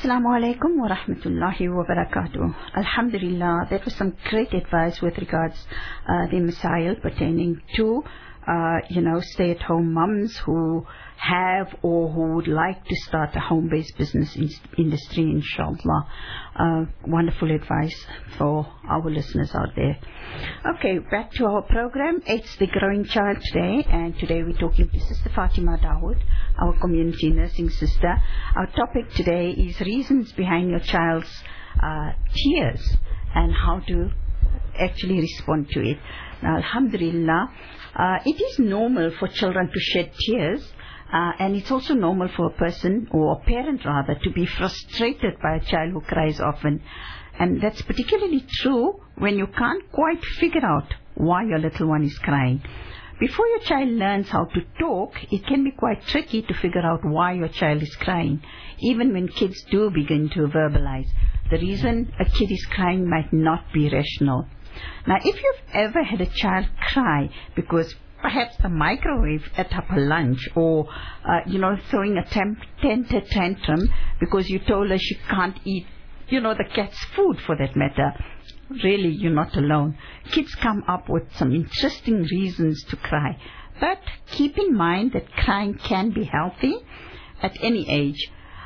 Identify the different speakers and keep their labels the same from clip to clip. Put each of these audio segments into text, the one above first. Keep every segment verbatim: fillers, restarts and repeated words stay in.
Speaker 1: Assalamu alaikum wa rahmatullahi wa barakatuh. Alhamdulillah, that was some great advice with regards uh, the Messiah pertaining to, uh, you know, stay-at-home mums who have or who would like to start a home-based business in industry, inshallah. Uh, wonderful advice for our listeners out there. Okay, back to our program. It's The Growing Child today, and today we're talking to Sister Fatima Dawood, our community nursing sister. Our topic today is reasons behind your child's uh, tears and how to actually respond to it. Now, alhamdulillah, uh, it is normal for children to shed tears. Uh, and it's also normal for a person, or a parent rather, to be frustrated by a child who cries often. And that's particularly true when you can't quite figure out why your little one is crying. Before your child learns how to talk, it can be quite tricky to figure out why your child is crying, even when kids do begin to verbalize. The reason a kid is crying might not be rational. Now, if you've ever had a child cry because perhaps the microwave ate up her lunch, or, uh, you know, throwing a temper tantrum because you told her she can't eat, you know, the cat's food for that matter, really, you're not alone. Kids come up with some interesting reasons to cry. But keep in mind that crying can be healthy at any age.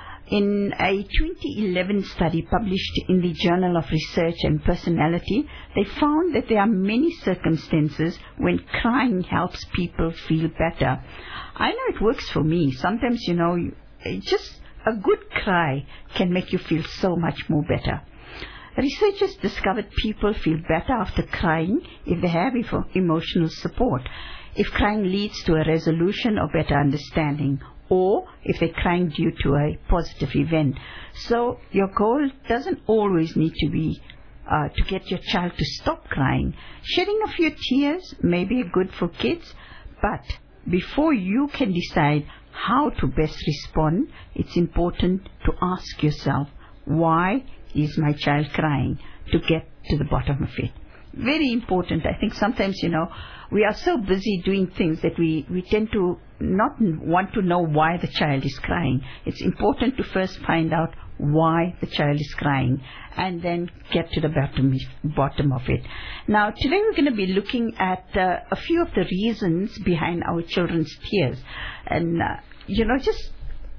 Speaker 1: In a twenty eleven study published in the Journal of Research and Personality, they found that there are many circumstances when crying helps people feel better. I know it works for me. Sometimes, you know, just a good cry can make you feel so much more better. Researchers discovered people feel better after crying if they have emotional support, if crying leads to a resolution or better understanding, or if they're crying due to a positive event. So your goal doesn't always need to be uh, to get your child to stop crying. Shedding a few tears may be good for kids, but before you can decide how to best respond, it's important to ask yourself, why is my child crying, to get to the bottom of it. Very important. I think sometimes, you know, we are so busy doing things that we, we tend to not want to know why the child is crying. It's important to first find out why the child is crying and then get to the bottom, bottom of it. Now, today we're going to be looking at uh, a few of the reasons behind our children's tears. And, uh, you know, just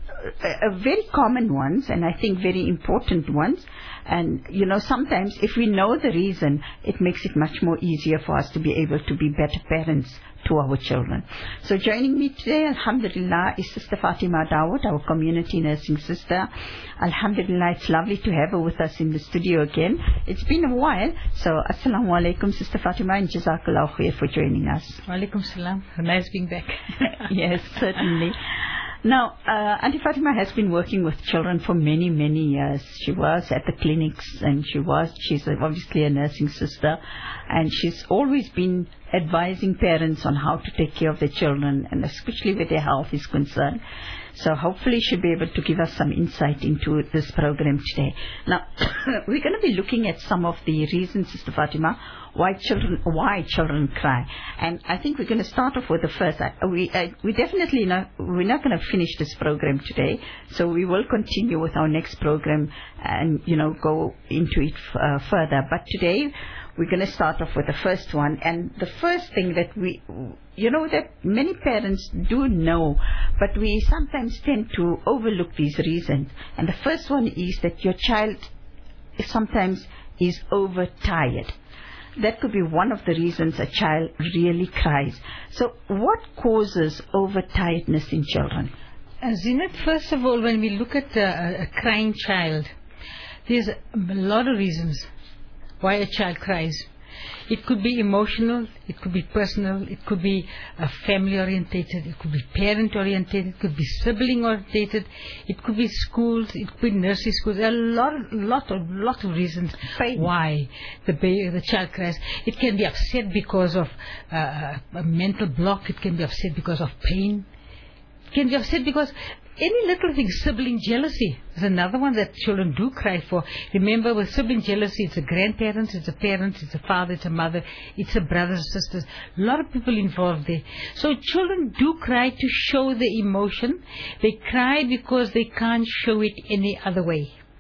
Speaker 1: a, a very common ones, and I think very important ones. And, you know, sometimes if we know the reason, it makes it much more easier for us to be able to be better parents to our children. So joining me today, alhamdulillah, is Sister Fatima Dawood, our community nursing sister. Alhamdulillah, it's lovely to have her with us in the studio again. It's been a while. So, assalamu alaikum, Sister Fatima, and jazakallah khair for joining us.
Speaker 2: Walaikum salam. Nice being back.
Speaker 1: Yes, certainly. Now, uh, Auntie Fatima has been working with children for many, many years. She was at the clinics, and she was, she's obviously a nursing sister, and she's always been advising parents on how to take care of their children, and especially where their health is concerned. So hopefully she'll be able to give us some insight into this program today. Now, we're going to be looking at some of the reasons, Sister Fatima, why children why children cry. And I think we're going to start off with the first. We uh, we definitely not, we're not going to finish this program today, so we will continue with our next program and, you know, go into it uh, further. But today we're going to start off with the first one. And the first thing that we, you know, that many parents do know, but we sometimes tend to overlook these reasons. And the first one is that your child sometimes is overtired. That could be one of the reasons a child really cries. So what causes overtiredness in children?
Speaker 2: Uh, Zinat, first of all, when we look at uh, a crying child, there's a lot of reasons why a child cries. It could be emotional, it could be personal, it could be uh, family orientated, it could be parent orientated, it could be sibling orientated, it could be schools, it could be nursery schools. There are a lot, lot of, lot of reasons
Speaker 1: Pain.
Speaker 2: why the baby, the child cries. It can be upset because of uh, a mental block. It can be upset because of pain. It can be upset because any little thing. Sibling jealousy is another one that children do cry for. Remember, with sibling jealousy, it's a grandparents, it's a parents, it's a father, it's a mother, it's a brothers, sisters. A lot of people involved there. So children do cry to show the emotion. They cry because they can't show it any other way.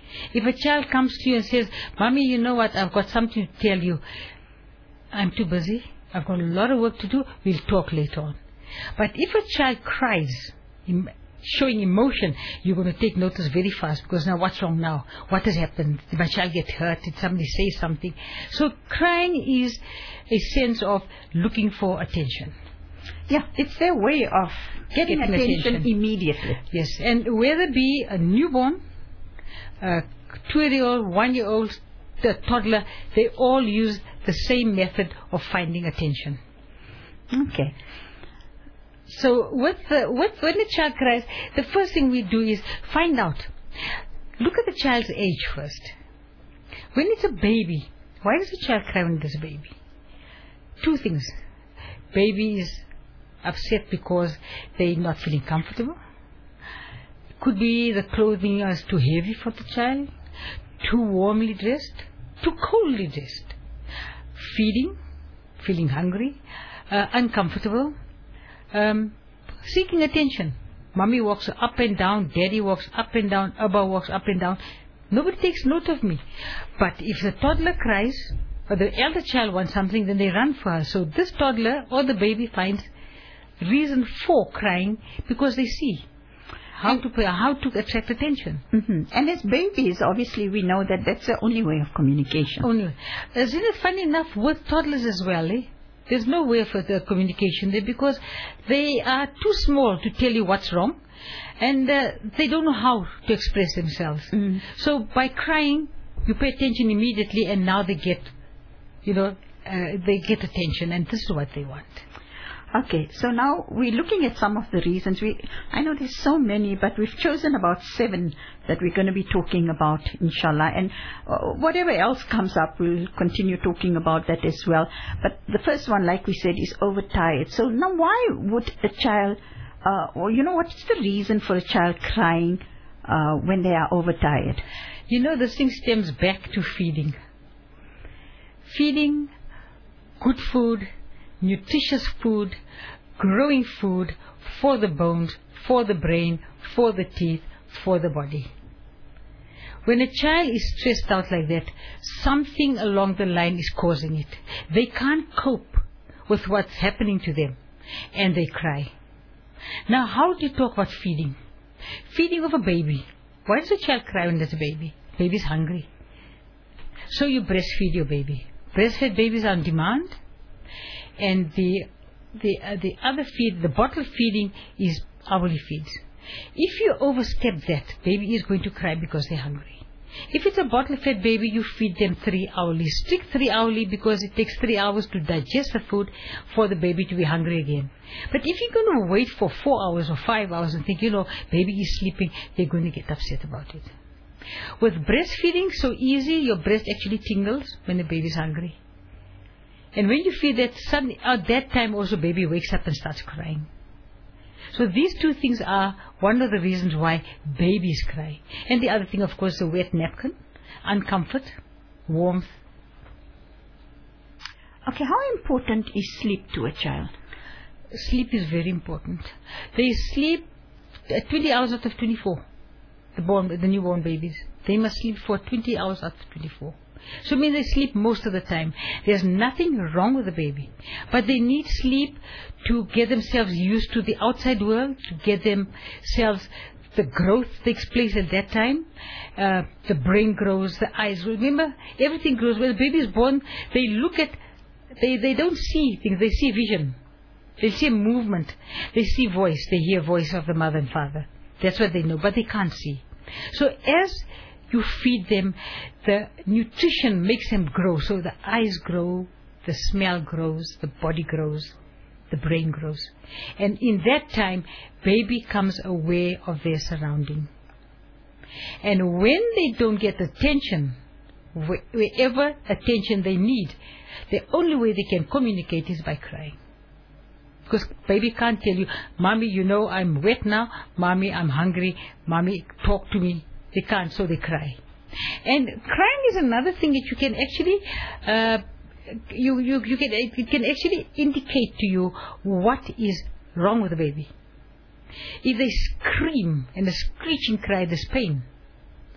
Speaker 2: If a child comes to you and says, Mommy, you know what, I've got something to tell you. I'm too busy. I've got a lot of work to do. We'll talk later on. But if a child cries, showing emotion, you're going to take notice very fast, because now what's wrong now? What has happened? Did my child get hurt? Did somebody say something? So crying is a sense of looking for attention.
Speaker 1: Yeah, it's their way of getting, getting attention, attention immediately.
Speaker 2: Yes, and whether it be a newborn, a two-year-old, one-year-old, the toddler, they all use the same method of finding attention.
Speaker 1: Okay.
Speaker 2: So with the, with, when the child cries, the first thing we do is find out. Look at the child's age first. When it's a baby, why does the child cry when it's a baby? Two things. Baby is upset because they're not feeling comfortable. Could be the clothing is too heavy for the child, too warmly dressed, too coldly dressed. Feeding, feeling hungry, uh, uncomfortable, um, seeking attention. Mommy walks up and down, Daddy walks up and down, Abba walks up and down. Nobody takes note of me. But if the toddler cries, or the elder child wants something, then they run for her. So this toddler or the baby finds reason for crying because they see how to how to attract attention.
Speaker 1: Mm-hmm. And as babies, obviously, we know that that's the only way of communication.
Speaker 2: Only. Isn't it funny enough with toddlers as well? Eh? There's no way for the communication there because they are too small to tell you what's wrong, and uh, they don't know how to express themselves. Mm. So by crying, you pay attention immediately, and now they get, you know, uh, they get attention, and this is what they want.
Speaker 1: Okay, so now we're looking at some of the reasons. We, I know there's so many, but we've chosen about seven that we're going to be talking about, inshallah. And uh, whatever else comes up, we'll continue talking about that as well. But the first one, like we said, is overtired. So now why would a child, uh, or you know, what's the reason for a child crying uh, when they are overtired?
Speaker 2: You know, this thing stems back to feeding. Feeding, good food, nutritious food, growing food for the bones, for the brain, for the teeth, for the body. When a child is stressed out like that, something along the line is causing it. They can't cope with what's happening to them, and they cry. Now, how do you talk about feeding? Feeding of a baby. Why does a child cry when there's a baby? Baby's hungry. So you breastfeed your baby. Breastfed babies are on demand. And the the uh, the other feed, the bottle feeding, is hourly feeds. If you overstep that, baby is going to cry because they're hungry. If it's a bottle-fed baby, you feed them three hourly. Strict three hourly because it takes three hours to digest the food for the baby to be hungry again. But if you're going to wait for four hours or five hours and think, you know, baby is sleeping, they're going to get upset about it. With breastfeeding, so easy, your breast actually tingles when the baby's hungry. And when you feed that, suddenly, at that time also baby wakes up and starts crying. So these two things are one of the reasons why babies cry. And the other thing, of course, the wet napkin, uncomfort, warmth.
Speaker 1: Okay, how important is sleep to a child?
Speaker 2: Sleep is very important. They sleep twenty hours out of twenty-four, the, born, the newborn babies. They must sleep for twenty hours out of twenty-four. So it means they sleep most of the time. There's nothing wrong with the baby. But they need sleep to get themselves used to the outside world, to get themselves, the growth takes place at that time. Uh, the brain grows, the eyes. Remember, everything grows. When the baby is born, they look at, they, they don't see things, they see vision. They see movement. They see voice. They hear voice of the mother and father. That's what they know, but they can't see. So as you feed them, the nutrition makes them grow. So the eyes grow, the smell grows, the body grows, the brain grows. And in that time, baby comes aware of their surrounding. And when they don't get attention, wherever attention they need, the only way they can communicate is by crying. Because baby can't tell you, Mommy, you know, I'm wet now. Mommy, I'm hungry. Mommy, talk to me. They can't, so they cry. And crying is another thing that you can actually, uh, you, you, you can, it can actually indicate to you what is wrong with the baby. If they scream and a screeching cry, there's pain.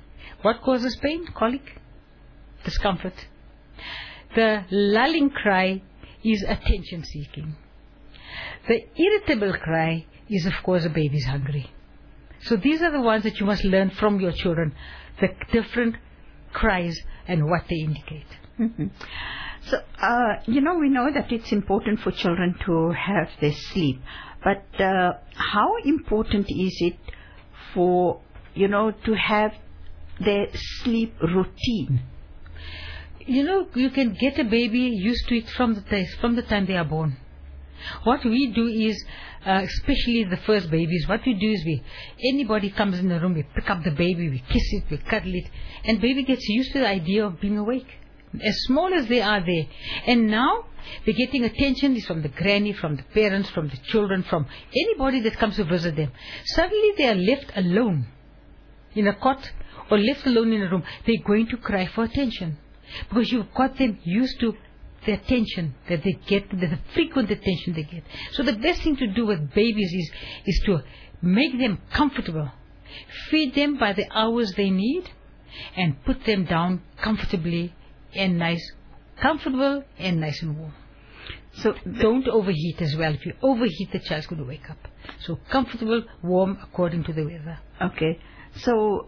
Speaker 2: What causes pain? Colic, discomfort. The lulling cry is attention seeking. The irritable cry is, of course, a baby's hungry. So these are the ones that you must learn from your children, the different cries and what they indicate.
Speaker 1: Mm-hmm. So, uh, you know, we know that it's important for children to have their sleep, but uh, how important is it for, you know, to have their sleep routine?
Speaker 2: You know, you can get a baby used to it from the, from the time they are born. What we do is, uh, especially the first babies, what we do is we, anybody comes in the room, we pick up the baby, we kiss it, we cuddle it, and baby gets used to the idea of being awake. As small as they are there. And now, they're getting attention from the granny, from the parents, from the children, from anybody that comes to visit them. Suddenly they are left alone in a cot or left alone in a room. They're going to cry for attention. Because you've got them used to the attention that they get, the frequent attention they get. So the best thing to do with babies is, is to make them comfortable. Feed them by the hours they need and put them down comfortably and nice, comfortable and nice and warm. So don't overheat as well. If you overheat, the child's going to wake up. So comfortable, warm, according to the weather.
Speaker 1: Okay. So,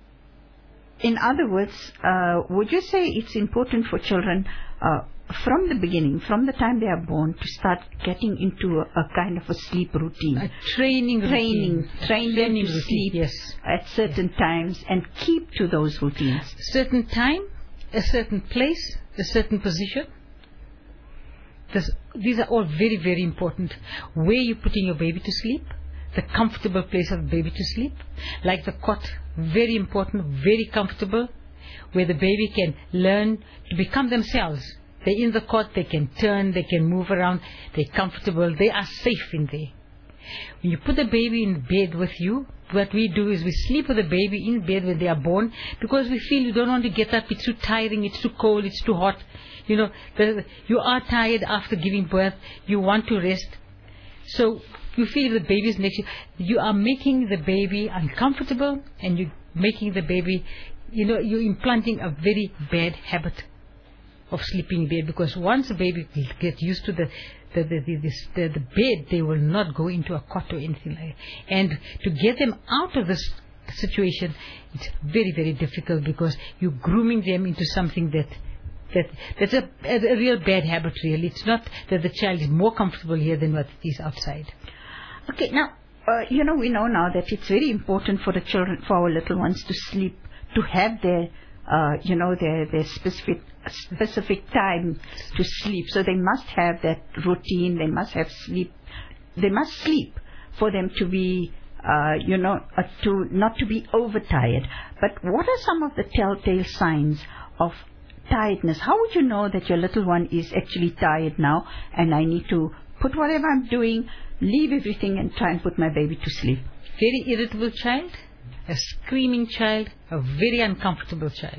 Speaker 1: in other words, uh, would you say it's important for children uh, from the beginning, from the time they are born, to start getting into a, a kind of a sleep routine?
Speaker 2: A training
Speaker 1: Training.
Speaker 2: routine.
Speaker 1: Train them to
Speaker 2: routine,
Speaker 1: sleep
Speaker 2: yes.
Speaker 1: at certain yes. times and keep to those routines.
Speaker 2: Certain time, a certain place, a certain position. This, these are all very, very important. Where you're putting your baby to sleep, the comfortable place of the baby to sleep, like the cot, very important, very comfortable, where the baby can learn to become themselves. They're in the cot, they can turn, they can move around, they're comfortable, they are safe in there. When you put the baby in bed with you, what we do is we sleep with the baby in bed when they are born, because we feel you don't want to get up, it's too tiring, it's too cold, it's too hot. You know, the, you are tired after giving birth, you want to rest. So you feel the baby is next to you. You are making the baby uncomfortable, and you're making the baby, you know, you're implanting a very bad habit of sleeping in bed, because once the baby gets used to the the the, the, this, the the bed, they will not go into a cot or anything like that. And to get them out of this situation, it's very, very difficult, because you're grooming them into something that that that's a, a, a real bad habit, really. It's not that the child is more comfortable here than what it is outside.
Speaker 1: Okay, now, uh, you know, we know now that it's very important for the children, for our little ones to sleep, to have their, uh, you know, their, their specific specific time to sleep. So they must have that routine, they must have sleep, they must sleep for them to be, uh, you know, uh, to not to be overtired. But what are some of the telltale signs of tiredness? How would you know that your little one is actually tired now and I need to put whatever I'm doing, leave everything and try and put my baby to sleep?
Speaker 2: Very irritable child, a screaming child, a very uncomfortable child.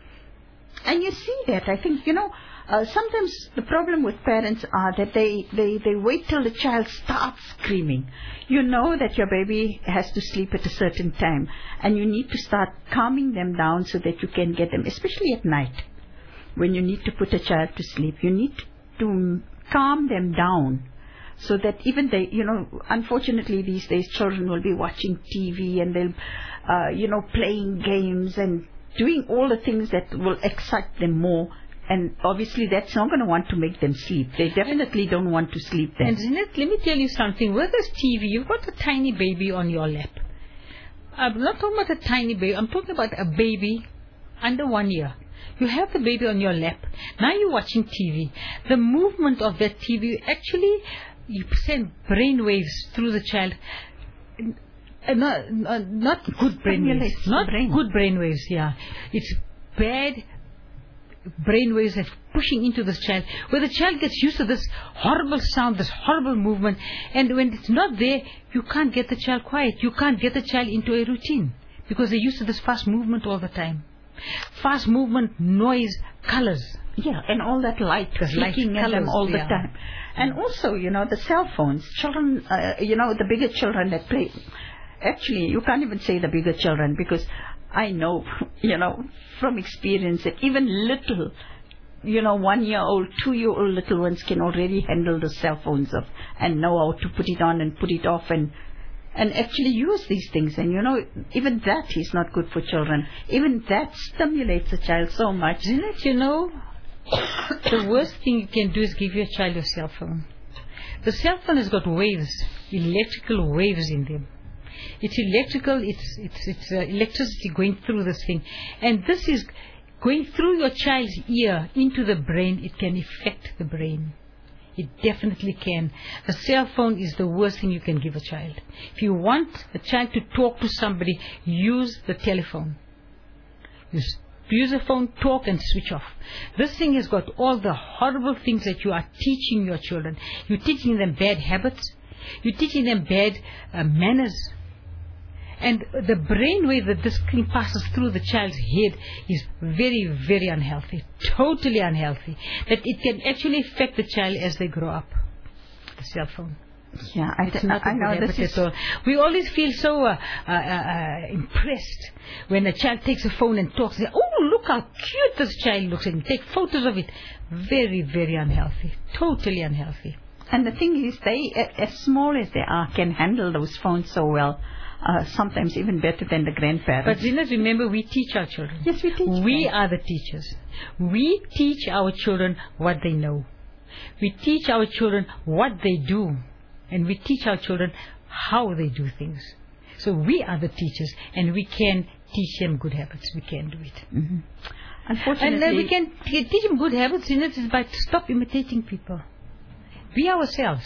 Speaker 1: And you see that, I think, you know, uh, sometimes the problem with parents are that they, they, they wait till the child starts screaming. You know that your baby has to sleep at a certain time, and you need to start calming them down so that you can get them, especially at night, when you need to put a child to sleep. You need to calm them down so that even they, you know, unfortunately these days children will be watching T V and they'll, uh, you know, playing games and doing all the things that will excite them more, and obviously that's not going to want to make them sleep. They definitely don't want to sleep then.
Speaker 2: And Jeanette, let me tell you something. With this T V, you've got a tiny baby on your lap. I'm not talking about a tiny baby. I'm talking about a baby under one year. You have the baby on your lap. Now you're watching T V. The movement of that T V, actually, you send brain waves through the child. Uh, not, uh, not good brainwaves. Not
Speaker 1: brain.
Speaker 2: good brainwaves, yeah. It's bad brainwaves that pushing into this child, where the child gets used to this horrible sound, this horrible movement, and when it's not there, you can't get the child quiet. You can't get the child into a routine, because they're used to this fast movement all the time. Fast movement, noise, colors.
Speaker 1: Yeah, and all that light, flicking at them all the
Speaker 2: yeah.
Speaker 1: time. And also, you know, the cell phones. Children, uh, you know, the bigger children that play. Actually, you can't even say the bigger children, because I know, you know, from experience that even little, you know, one-year-old, two-year-old little ones can already handle the cell phones up and know how to put it on and put it off and and actually use these things. And, you know, even that is not good for children. Even that stimulates a child so much.
Speaker 2: Isn't it, you know, the worst thing you can do is give your child your cell phone. The cell phone has got waves, electrical waves in them. It's electrical, it's, it's, it's uh, electricity going through this thing. And this is going through your child's ear into the brain. It can affect the brain. It definitely can. A cell phone is the worst thing you can give a child. If you want a child to talk to somebody, use the telephone. Use, use the phone, talk and switch off. This thing has got all the horrible things that you are teaching your children. You're teaching them bad habits. You're teaching them bad uh, manners. And the brainwave that this thing passes through the child's head is very, very unhealthy. Totally unhealthy. That it can actually affect the child as they grow up. The cell phone.
Speaker 1: Yeah, I,
Speaker 2: it's not
Speaker 1: I know this is...
Speaker 2: at all. We always feel so uh, uh, uh, impressed when a child takes a phone and talks. They, oh, look how cute this child looks, and take photos of it. Very, very unhealthy. Totally unhealthy.
Speaker 1: And the thing is, they, as small as they are, can handle those phones so well. Uh, sometimes even better than the grandparents.
Speaker 2: But Zina, remember, we teach our children.
Speaker 1: Yes, we teach
Speaker 2: We
Speaker 1: them.
Speaker 2: are the teachers. We teach our children what they know. We teach our children what they do. And we teach our children how they do things. So we are the teachers, and we can teach them good habits. We can do it.
Speaker 1: Mm-hmm. Unfortunately...
Speaker 2: And then we can teach them good habits, Zina, is by to stop imitating people. Be ourselves.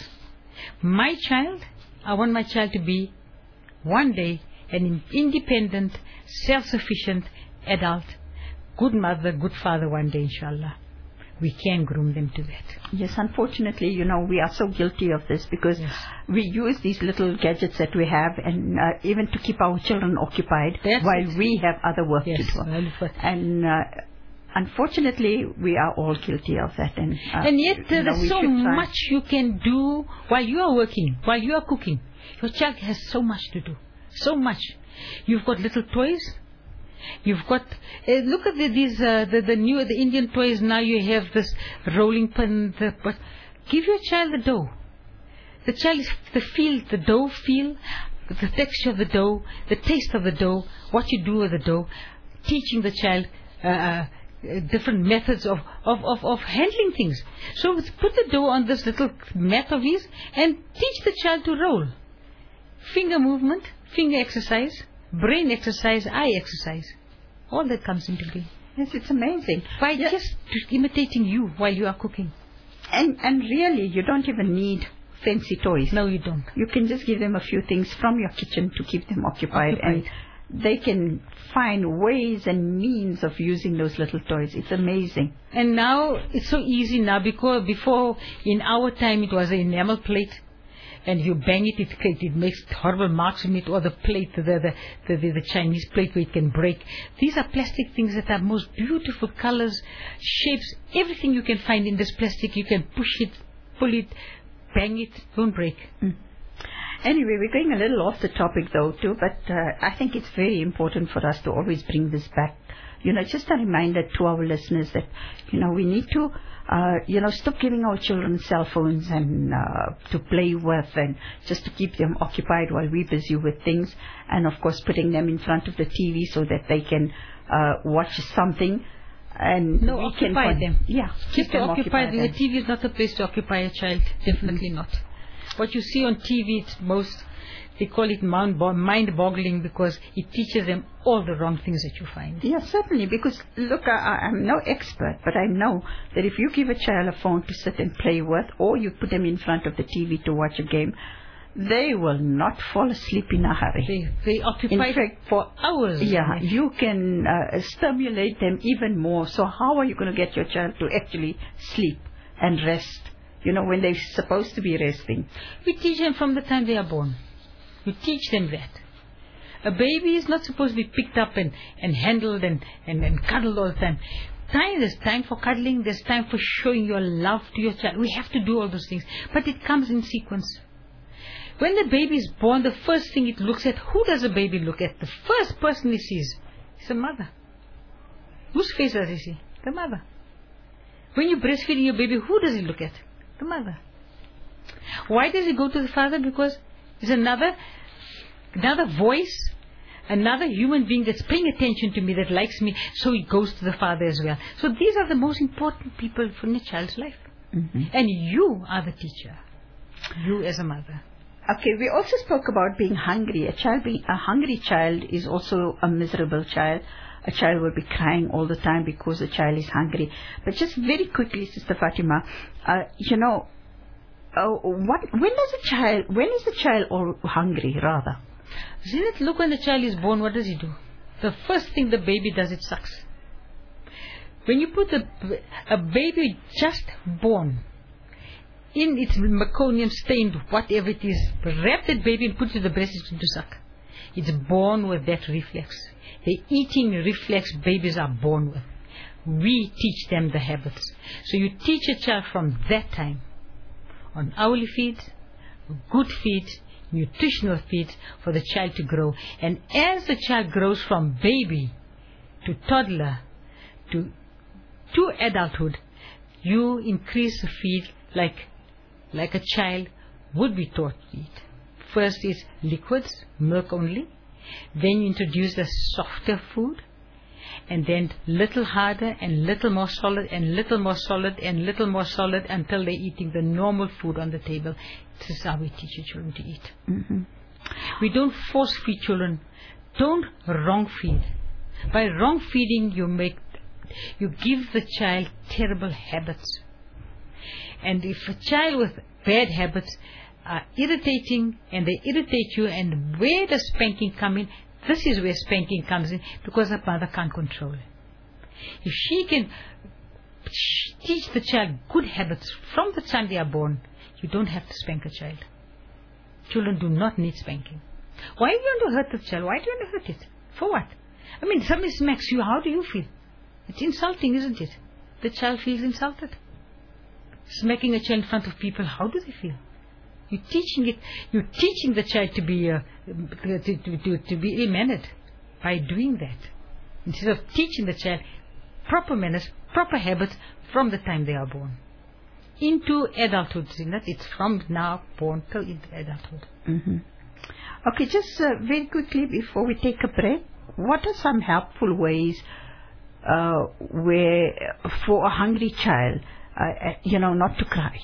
Speaker 2: My child, I want my child to be one day an independent, self-sufficient adult, good mother, good father one day, inshallah. We can groom them to that.
Speaker 1: Yes, unfortunately, you know, we are so guilty of this because
Speaker 2: yes.
Speaker 1: we use these little gadgets that we have and uh, even to keep our children occupied
Speaker 2: That's
Speaker 1: while
Speaker 2: it.
Speaker 1: we have other work
Speaker 2: yes.
Speaker 1: to do. And uh, unfortunately, we are all guilty of that. And, uh,
Speaker 2: and yet, uh,
Speaker 1: you know,
Speaker 2: there's so much you can do while you are working, while you are cooking. Your child has so much to do. So much. You've got little toys. You've got, uh, look at the, these, uh, the, the new, the Indian toys now. You have this rolling pin. The, but give your child the dough. The child is the feel, the dough feel, the texture of the dough, the taste of the dough, what you do with the dough. Teaching the child uh, uh, different methods of, of, of, of handling things. So put the dough on this little mat of his and teach the child to roll. Finger movement, finger exercise, brain exercise, eye exercise. All that comes into being.
Speaker 1: Yes, it's amazing.
Speaker 2: By
Speaker 1: yeah.
Speaker 2: just imitating you while you are cooking.
Speaker 1: And and really, you don't even need fancy toys.
Speaker 2: No, you don't.
Speaker 1: You can just give them a few things from your kitchen to keep them occupied.
Speaker 2: occupied.
Speaker 1: And they can find ways and means of using those little toys. It's amazing.
Speaker 2: And now, it's so easy now because before, in our time, it was an enamel plate. And you bang it, it, it makes horrible marks in it, or the plate, the, the, the, the, the Chinese plate where it can break. These are plastic things that are most beautiful colors, shapes, everything you can find in this plastic. You can push it, pull it, bang it, don't break.
Speaker 1: Mm. Anyway, we're going a little off the topic though too, but uh, I think it's very important for us to always bring this back. You know, just a reminder to our listeners that, you know, we need to Uh, you know, stop giving our children cell phones and uh, to play with and just to keep them occupied while we're busy with things. And, of course, putting them in front of the T V so that they can uh, watch something. And
Speaker 2: no,
Speaker 1: we
Speaker 2: occupy
Speaker 1: can
Speaker 2: them.
Speaker 1: Yeah,
Speaker 2: keep them occupied.
Speaker 1: occupied.
Speaker 2: The T V is not a place to occupy a child. Definitely mm-hmm. not. What you see on T V, it's most... They call it mind-boggling because it teaches them all the wrong things that you find.
Speaker 1: Yes, certainly. Because, look, I, I'm no expert, but I know that if you give a child a phone to sit and play with, or you put them in front of the T V to watch a game, they will not fall asleep in a hurry.
Speaker 2: They, they occupy fact, for hours.
Speaker 1: Yeah, you can uh, stimulate them even more. So how are you going to get your child to actually sleep and rest, you know, when they're supposed to be resting?
Speaker 2: We teach them from the time they are born. You teach them that. A baby is not supposed to be picked up and, and handled and, and, and cuddled all the time. Time, there's time for cuddling, there's time for showing your love to your child. We have to do all those things. But it comes in sequence. When the baby is born, the first thing it looks at, who does the baby look at? The first person he sees It's the mother. Whose face does he see? The mother. When you're breastfeeding your baby, who does he look at? The mother. Why does he go to the father? Because there's another, another voice, another human being that's paying attention to me, that likes me, so he goes to the father as well. So these are the most important people from a child's life. Mm-hmm. And you are the teacher. You as a mother.
Speaker 1: Okay, we also spoke about being hungry. A child being a hungry child is also a miserable child. A child will be crying all the time because the child is hungry. But just very quickly, Sister Fatima, uh, you know, uh, what when does a child when is the child all hungry rather?
Speaker 2: See that look, when the child is born, what does he do? The first thing the baby does, it sucks. When you put a, a baby just born in its meconium stained, whatever it is, wrap that baby and put it to the breast, it's going to suck. It's born with that reflex. The eating reflex babies are born with. We teach them the habits. So you teach a child from that time on hourly feeds, good feeds, nutritional feeds for the child to grow. And as the child grows from baby to toddler to, to adulthood, you increase the feed like, like a child would be taught to eat. First is liquids, milk only. Then you introduce the softer food, and then little harder and little more solid and little more solid and little more solid until they're eating the normal food on the table. This is how we teach your children to eat. Mm-hmm. We don't force feed children. Don't wrong feed. By wrong feeding, you make, you give the child terrible habits. And if a child with bad habits are irritating and they irritate you, and where does spanking come in? This is where spanking comes in, because the mother can't control it. If she can teach the child good habits from the time they are born, you don't have to spank a child. Children do not need spanking. Why do you want to hurt the child? Why do you want to hurt it? For what? I mean, somebody smacks you, how do you feel? It's insulting, isn't it? The child feels insulted. Smacking a child in front of people, how do they feel? You're teaching it. You're teaching the child to be uh, to, to, to, to be ill-mannered by doing that, instead of teaching the child proper manners, proper habits from the time they are born into adulthood. It's from now born till into adulthood.
Speaker 1: Mm-hmm. Okay, just uh, very quickly before we take a break, what are some helpful ways uh, where for a hungry child, uh, you know, not to cry?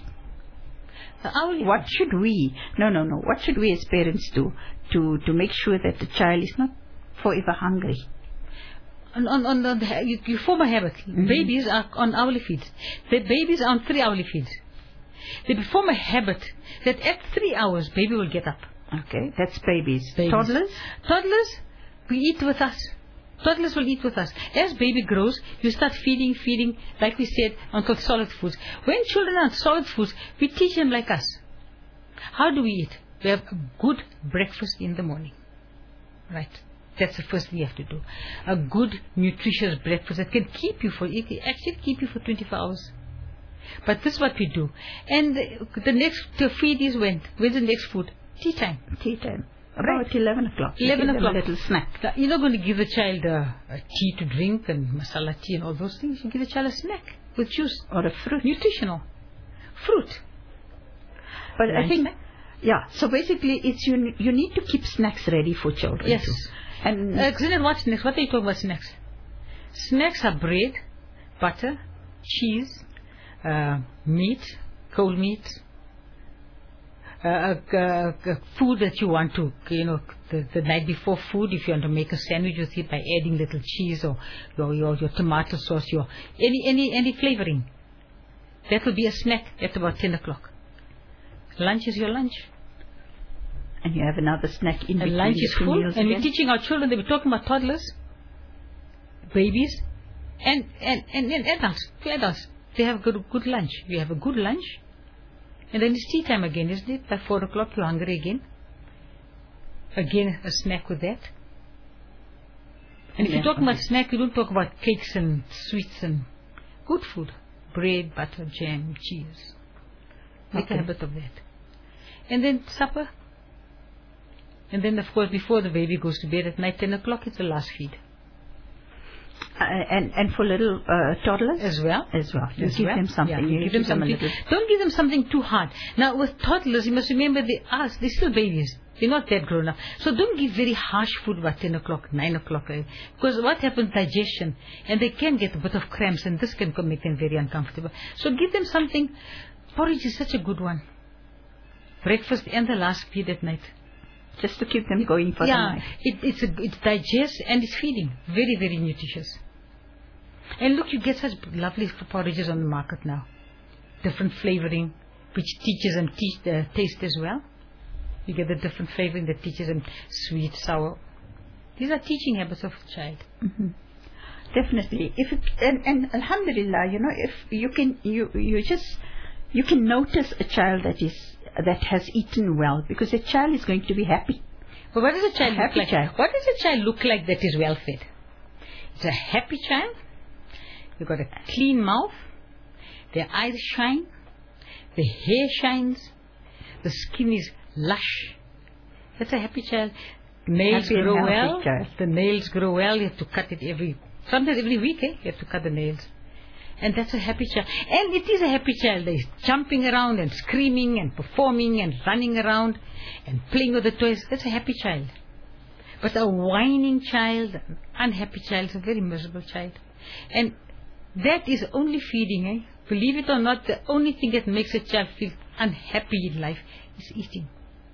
Speaker 1: What should we, no, no, no, what should we as parents do to, to make sure that the child is not forever hungry?
Speaker 2: On, on, on the, you, you form a habit. Mm-hmm. Babies are on hourly feeds. The babies are on three hourly feeds. They form a habit that at three hours, baby will get up.
Speaker 1: Okay, that's babies.
Speaker 2: babies.
Speaker 1: Toddlers?
Speaker 2: Toddlers, we eat with us. Toddlers will eat with us. As baby grows, you start feeding, feeding, like we said, until solid foods. When children are on solid foods, we teach them like us. How do we eat? We have a good breakfast in the morning. Right. That's the first thing you have to do. A good, nutritious breakfast that can keep you for, it can actually keep you for twenty-four hours. But this is what we do. And the, the next to feed is when? When's the next food? Tea time.
Speaker 1: Tea time. About right. eleven o'clock.
Speaker 2: eleven o'clock.
Speaker 1: A little snack.
Speaker 2: You're not going to give the child a, a tea to drink and masala tea and all those things. You give the child a snack with juice.
Speaker 1: Or a fruit.
Speaker 2: Nutritional. Fruit.
Speaker 1: But Lunch I think, snack? yeah, so basically it's you, you need to keep snacks ready for children.
Speaker 2: Yes.
Speaker 1: Too. And
Speaker 2: uh, what snacks? What are you talking about snacks? Snacks are bread, butter, cheese, uh, meat, cold meat, Uh, uh, uh, food that you want to, you know, the, the night before food, if you want to make a sandwich with it by adding little cheese or your, your, your tomato sauce, your any, any, any flavoring. That will be a snack at about ten o'clock. Lunch is your lunch.
Speaker 1: And you have another snack in
Speaker 2: and
Speaker 1: between.
Speaker 2: Lunch is full. And
Speaker 1: again.
Speaker 2: We're teaching our children, they were talking about toddlers, babies, and, and, and, and adults, adults. They have a good, good lunch. We have a good lunch. And then it's tea time again, isn't it? By four o'clock, you're hungry again. Again, a snack with that. And if yeah, you're talking okay. about snack, you don't talk about cakes and sweets and good food. Bread, butter, jam, cheese. Make okay. a habit of that. And then supper. And then, of course, before the baby goes to bed at night, ten o'clock, it's the last feed.
Speaker 1: Uh, and and for little uh, toddlers
Speaker 2: as well.
Speaker 1: As well, you
Speaker 2: as
Speaker 1: give
Speaker 2: well.
Speaker 1: them something.
Speaker 2: Yeah, you, you give them something. Them Don't give them something too hard. Now with toddlers, you must remember they are they're still babies. They're not that grown up. So don't give very harsh food about ten o'clock, nine o'clock, eh? Because what happens, digestion, and they can get a bit of cramps, and this can make them very uncomfortable. So give them something. Porridge is such a good one. Breakfast and the last feed at night.
Speaker 1: Just to keep them going for
Speaker 2: yeah,
Speaker 1: the night.
Speaker 2: It, it's a, it digests and it's feeding. Very, very nutritious. And look, you get such lovely porridges on the market now. Different flavoring, which teaches them te uh, taste as well. You get the different flavoring that teaches them sweet, sour. These are teaching habits of a child.
Speaker 1: Mm-hmm. Definitely. If it, and, and alhamdulillah, you know, if you can, you you just you can notice a child that is that has eaten well, because a child is going to be happy.
Speaker 2: But what does a child
Speaker 1: a
Speaker 2: look like?
Speaker 1: Child.
Speaker 2: What does a child look like that is well fed? It's a happy child. You've got a clean mouth. Their eyes shine. The hair shines. The skin is lush. That's a happy child. Nails
Speaker 1: happy
Speaker 2: grow well.
Speaker 1: Child.
Speaker 2: The nails grow well. You have to cut it every, sometimes every week, eh? You have to cut the nails. And that's a happy child. And it is a happy child. They're jumping around and screaming and performing and running around and playing with the toys. That's a happy child. But a whining child, an unhappy child, is a very miserable child. And that is only feeding, eh? Believe it or not, the only thing that makes a child feel unhappy in life is eating.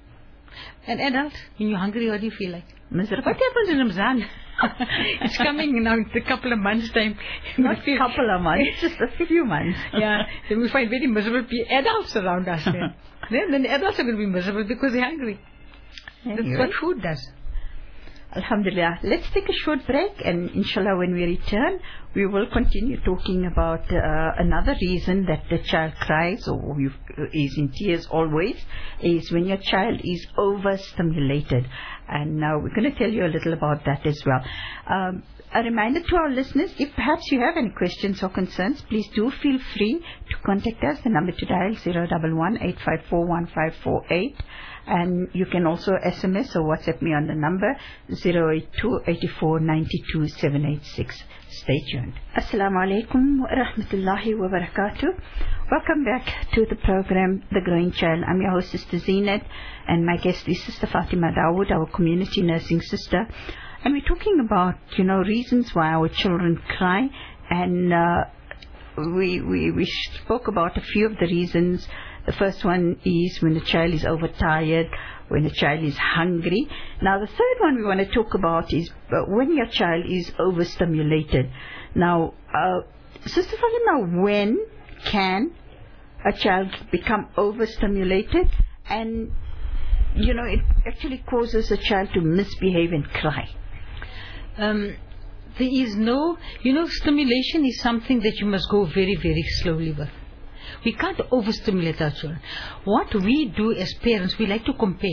Speaker 2: An adult, when you're hungry, what do you feel like?
Speaker 1: Miserable.
Speaker 2: What happens in Ramzan? It's coming now in a couple of months' time.
Speaker 1: Not a couple of months, just a few months.
Speaker 2: Yeah, then we find very miserable adults around us. Then. then, then the adults are going to be miserable because they're hungry. Anyway. That's what food does.
Speaker 1: Alhamdulillah. Let's take a short break, and inshallah when we return, we will continue talking about uh, another reason that the child cries or is in tears always, is when your child is overstimulated. And now we're going to tell you a little about that as well. Um, a reminder to our listeners, if perhaps you have any questions or concerns, please do feel free to contact us. The number to dial is zero one one, eight five four, one five four eight. And you can also S M S or WhatsApp me on the number zero eight two, eight four, nine two, seven eight six. Stay tuned. Assalamu alaikum wa rahmatullahi wa barakatuh. Welcome back to the program, The Growing Child. I'm your host, Sister Zeenat, and my guest is Sister Fatima Dawood, our community nursing sister. And we're talking about, you know, reasons why our children cry. And uh, we, we, we spoke about a few of the reasons. The first one is when the child is overtired, when the child is hungry. Now the third one we want to talk about is uh, when your child is overstimulated. Now, uh, Sister Fatima, when can a child become overstimulated? And, you know, it actually causes a child to misbehave and cry.
Speaker 2: Um, there is no, you know, stimulation is something that you must go very, very slowly with. We can't overstimulate our children. What we do as parents, we like to compare.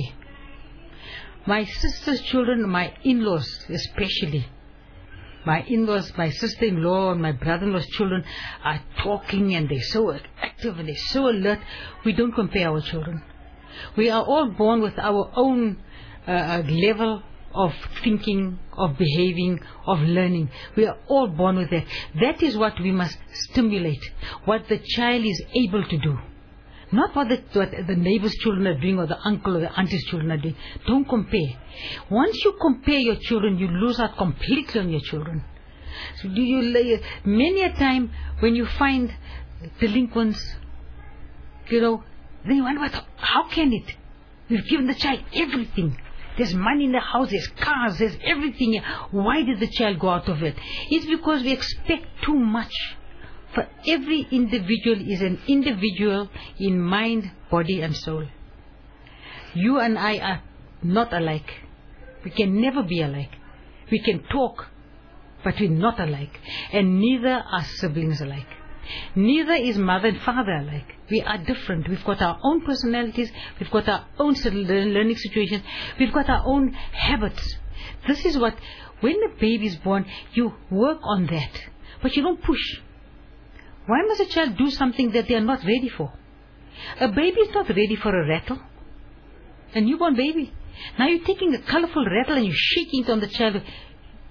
Speaker 2: My sister's children, my in-laws especially, my in-laws, my sister-in-law and my brother-in-law's children are talking and they're so active and they're so alert. We don't compare our children. We are all born with our own uh, level of thinking, of behaving, of learning. We are all born with that. That is what we must stimulate, what the child is able to do. Not what the, what the neighbor's children are doing or the uncle or the auntie's children are doing. Don't compare. Once you compare your children, you lose out completely on your children. So do you, many a time when you find delinquents, you know, then you wonder, how can it? We've given the child everything. There's money in the house, there's cars, there's everything. Why did the child go out of it? It's because we expect too much. For every individual is an individual in mind, body and soul. You and I are not alike. We can never be alike. We can talk, but we're not alike. And neither are siblings alike. Neither is mother and father alike. We are different. We've got our own personalities. We've got our own learning situations. We've got our own habits. This is what, when the baby is born, you work on that. But you don't push. Why must a child do something that they are not ready for? A baby is not ready for a rattle. A newborn baby. Now you're taking a colorful rattle and you're shaking it on the child.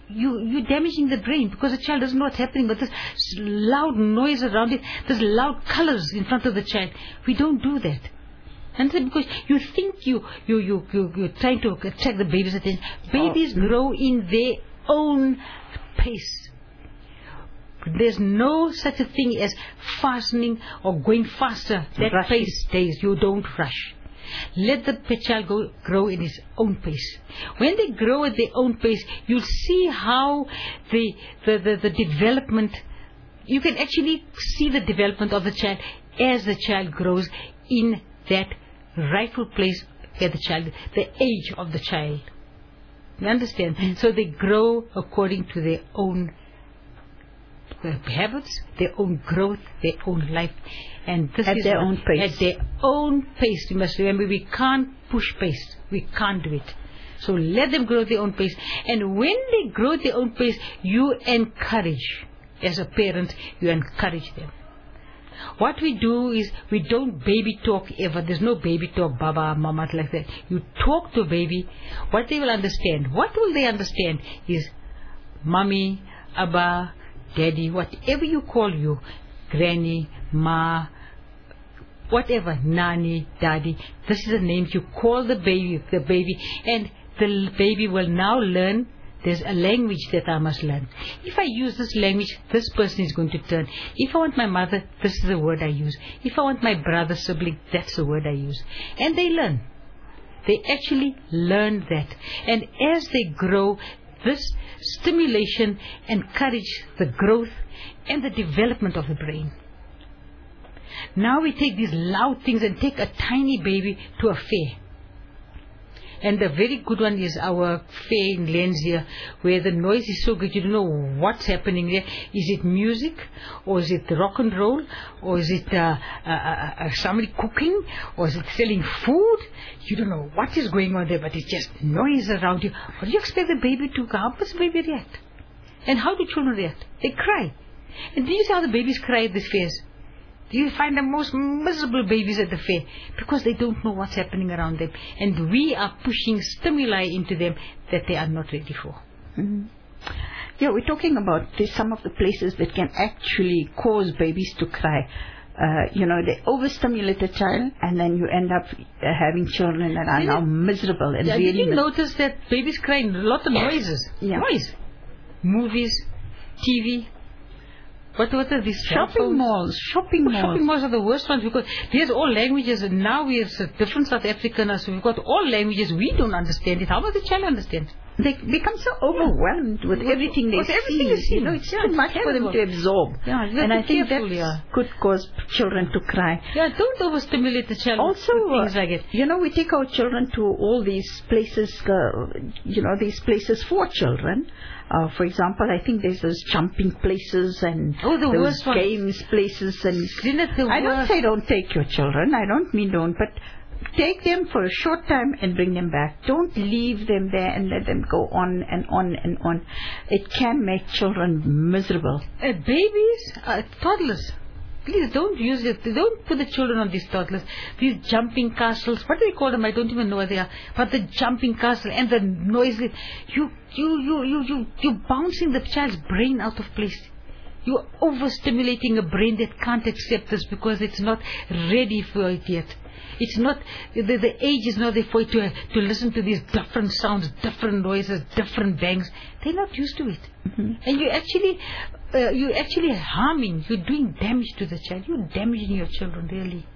Speaker 2: you, you're damaging the brain because the child doesn't know what's happening. But there's loud noise around it. There's loud colors in front of the child. We don't do that. And so because you think you, you, you, you, you're trying to attract the baby's attention. Babies oh. grow in their own pace. There's no such a thing as fastening or going faster. That
Speaker 1: Rushing.
Speaker 2: pace stays. You don't rush. Let the child go, grow in his own pace. When they grow at their own pace, you'll see how the, the, the, the development, you can actually see the development of the child as the child grows in that rightful place where the child, the age of the child. You understand? Mm-hmm. So they grow according to their own habits, their own growth, their own life. And this
Speaker 1: at
Speaker 2: is
Speaker 1: their
Speaker 2: what,
Speaker 1: own pace.
Speaker 2: At their own pace. You must remember, we can't push pace. We can't do it. So let them grow at their own pace. And when they grow at their own pace, you encourage. As a parent, you encourage them. What we do is, we don't baby talk ever. There's no baby talk, baba, mama, like that. You talk to a baby. What they will understand, what will they understand is, mommy, abba, daddy, whatever you call you, granny, ma, whatever, nani, daddy, this is the names you call the baby, the baby, and the baby will now learn. There's a language that I must learn. If I use this language, this person is going to turn. If I want my mother, this is the word I use. If I want my brother, sibling, that's the word I use. And they learn. They actually learn that. And as they grow, this stimulation encourages the growth and the development of the brain. Now we take these loud things and take a tiny baby to a fair. And the very good one is our fair in Lenzia, where the noise is so good, you don't know what's happening there. Is it music, or is it rock and roll, or is it uh, uh, uh, somebody cooking, or is it selling food? You don't know what is going on there, but it's just noise around you. What do you expect the baby to, how does the baby react? And how do children react? They cry. And do you see how the babies cry at these fairs? You find the most miserable babies at the fair because they don't know what's happening around them. And we are pushing stimuli into them that they are not ready for.
Speaker 1: Mm-hmm. Yeah, we're talking about this, some of the places that can actually cause babies to cry. Uh, you know, they overstimulate a child, and then you end up uh, having children that are
Speaker 2: did
Speaker 1: now
Speaker 2: you,
Speaker 1: miserable. And
Speaker 2: yeah,
Speaker 1: really
Speaker 2: did you notice that babies cry in a lot of noises?
Speaker 1: Yeah.
Speaker 2: Noise. Movies, T V. What, what are these
Speaker 1: shopping malls? Shopping
Speaker 2: oh,
Speaker 1: malls.
Speaker 2: Shopping malls are the worst ones because there's all languages, and now we have different South Africans, so we've got all languages. We don't understand it. How does the child understand?
Speaker 1: They become so overwhelmed with, with everything they
Speaker 2: with
Speaker 1: see.
Speaker 2: Everything they see.
Speaker 1: You know, it's
Speaker 2: yeah,
Speaker 1: too
Speaker 2: it's
Speaker 1: much
Speaker 2: terrible.
Speaker 1: for them to absorb.
Speaker 2: Yeah,
Speaker 1: and I think that
Speaker 2: yeah.
Speaker 1: could cause children to cry.
Speaker 2: Yeah, don't overstimulate the child.
Speaker 1: Also,
Speaker 2: with things like it.
Speaker 1: You know, we take our children to all these places, uh, you know, these places for children. Uh, for example, I think there's those jumping places and
Speaker 2: oh, the
Speaker 1: those
Speaker 2: worst
Speaker 1: games one. places. And
Speaker 2: the
Speaker 1: I don't say don't take your children. I don't mean don't, but take them for a short time and bring them back. Don't leave them there and let them go on and on and on. It can make children miserable.
Speaker 2: Uh, babies, uh, toddlers. Please don't use it. Don't put the children on these toddlers. These jumping castles. What do they call them? I don't even know what they are. But the jumping castle and the noise. You, you, you, you, you, you're bouncing the child's brain out of place. You're overstimulating a brain that can't accept this because it's not ready for it yet. It's not, the, the age is not there for it to, to listen to these different sounds, different noises, different bangs. They're not used to it. Mm-hmm. And you actually, uh, you're actually harming, you're doing damage to the child. You're damaging your children, really.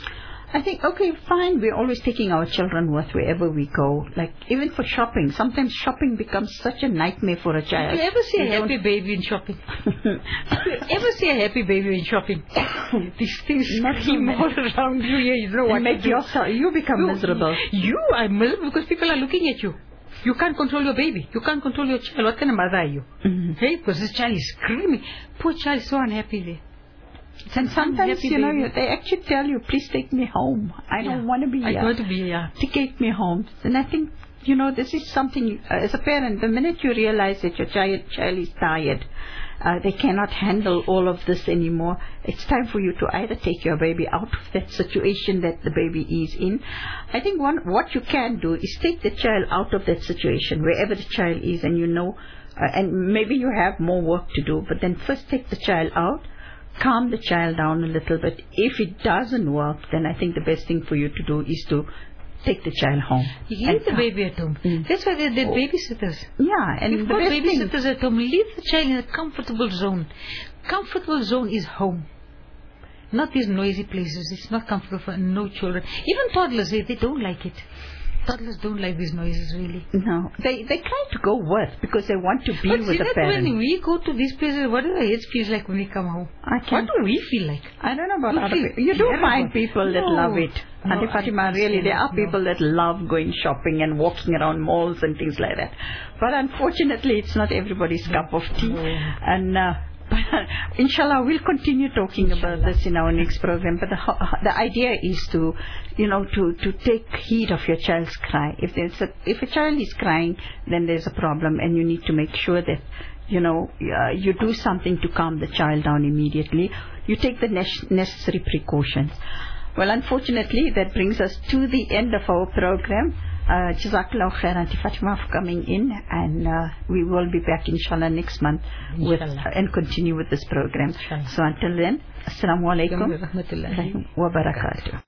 Speaker 1: I think, okay, fine, we're always taking our children with wherever we go. Like, even for shopping. Sometimes shopping becomes such a nightmare for a child.
Speaker 2: Did you ever see
Speaker 1: you
Speaker 2: a happy baby in shopping? Did you ever see a happy baby in shopping? These things scream all around you. You know what
Speaker 1: and make yourself, you become you, miserable.
Speaker 2: You are miserable because people are looking at you. You can't control your baby. You can't control your child. What kind of mother are you? Mm-hmm. Hey, because this child is screaming. Poor child is so unhappy there.
Speaker 1: And sometimes, you know, you, they actually tell you, please take me home. I
Speaker 2: yeah.
Speaker 1: don't want to be here.
Speaker 2: I don't want to be here.
Speaker 1: Take me home. And I think, you know, this is something, uh, as a parent, the minute you realize that your child, child is tired, uh, they cannot handle all of this anymore, it's time for you to either take your baby out of that situation that the baby is in. I think one, what you can do is take the child out of that situation, wherever the child is, and you know, uh, and maybe you have more work to do, but then first take the child out, calm the child down a little bit. If it doesn't work, then I think the best thing for you to do is to take the child home.
Speaker 2: You leave the baby at home. Mm. That's why they're, they're oh. babysitters.
Speaker 1: Yeah, and
Speaker 2: you've
Speaker 1: the
Speaker 2: got
Speaker 1: best
Speaker 2: babysitters
Speaker 1: thing,
Speaker 2: at home. Leave the child in a comfortable zone. Comfortable zone is home. Not these noisy places. It's not comfortable for no children. Even toddlers, they, they don't like it. Toddlers don't like these noises, really.
Speaker 1: No. They they try to go with because they want to be
Speaker 2: but
Speaker 1: with the parents.
Speaker 2: When we go to these places, what do our heads feel like when we come home?
Speaker 1: I can't.
Speaker 2: What do we feel like?
Speaker 1: I don't know about other people. You do find people no. that love it. No, Auntie Fatima, really, there are no. people that love going shopping and walking around malls and things like that. But unfortunately, it's not everybody's no. cup of tea. No. And uh, inshallah, we'll continue talking inshallah. about this in our next program. But the, the idea is to, you know, to, to take heed of your child's cry. If there's a, if a child is crying, then there's a problem, and you need to make sure that, you know, uh, you do something to calm the child down immediately. You take the ne- necessary precautions. Well, unfortunately, that brings us to the end of our program. Uh, Jazakallah khair, Auntie Fatima, for coming in, and uh, we will be back inshallah next month with, uh, and continue with this program. Inshallah. So until then, Assalamu alaikum wa rahmatullahi wa barakatuh.